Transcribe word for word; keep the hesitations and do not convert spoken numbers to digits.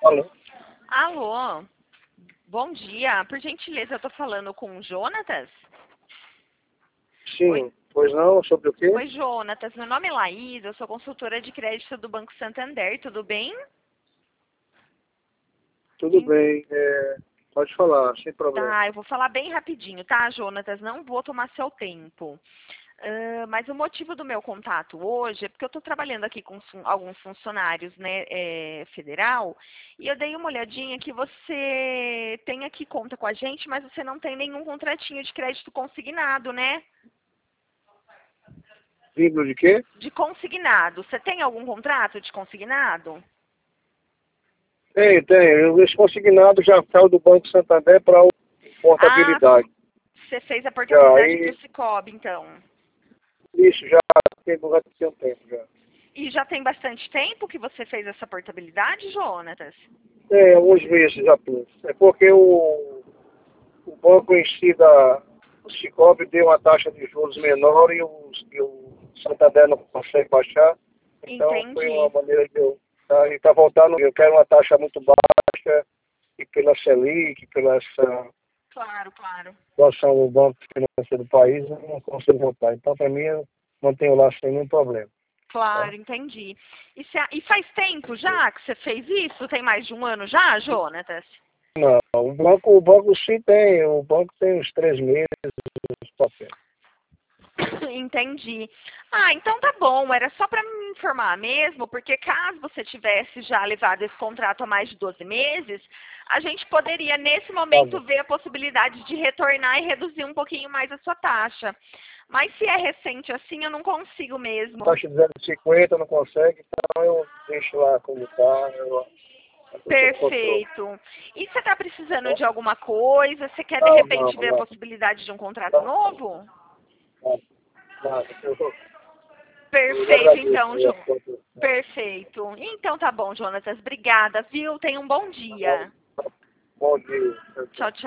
Alô? Alô, bom dia. Por gentileza, eu tô falando com o Jonatas? Oi, Sim, pois não, sobre o quê? oi, Jonatas. Meu nome é Laís, eu sou consultora de crédito do Banco Santander, tudo bem? Tudo Em- bem, é, pode falar, sem problema. Tá, eu vou falar bem rapidinho, tá, Jonatas? Não vou tomar seu tempo. Ah, mas o motivo do meu contato hoje é porque eu estou trabalhando aqui com fun- alguns funcionários, né, é, federal, e eu dei uma olhadinha que você tem aqui conta com a gente, mas você não tem nenhum contratinho de crédito consignado, né? Vínculo de quê? De consignado. Você tem algum contrato de consignado? Tem, tem. Esse consignado já saiu do Banco Santander para a Ah, portabilidade. você fez a Já, portabilidade para aí, o Cicobi, então. isso já tem, já tem um tempo já. E já tem bastante tempo que você fez essa portabilidade, Jonatas? Tem alguns meses apenas. É porque o, o banco em si da o Cicobi deu uma taxa de juros menor e o, e o Santander não consegue baixar. Então foi uma Entendi. maneira de eu. Tá, e tá voltando, eu quero uma taxa muito baixa e pela Selic, pela essa Claro, claro. situação do banco financeiro do país, eu não consigo voltar. Então, para mim, eu mantenho lá sem nenhum problema. Tá? Claro, entendi. E, cê- e faz tempo já que você fez isso? Tem mais de um ano já, Jonatas? Não, o banco, o banco sim tem, o banco tem uns três meses de papel. Entendi. Ah, então tá bom. Era só para me informar mesmo, porque caso você tivesse já levado esse contrato há mais de doze meses, a gente poderia, nesse Tá momento, bom. ver a possibilidade de retornar e reduzir um pouquinho mais a sua taxa. Mas se é recente assim, eu não consigo mesmo. Taxa de zero vírgula cinquenta não consegue, então eu deixo lá como está, eu, eu sob controle. Perfeito. E você está precisando Tá? de alguma coisa? Você quer, de Não, não, repente, ver a não. possibilidade de um contrato Não, novo? não, nada. Eu, eu Perfeito, agradeço então, aí a João. sua atenção. Perfeito. Então tá bom, Jonatas. Obrigada, viu? Tenha um bom dia. Bom dia. Tchau, tchau. Tchau, tchau.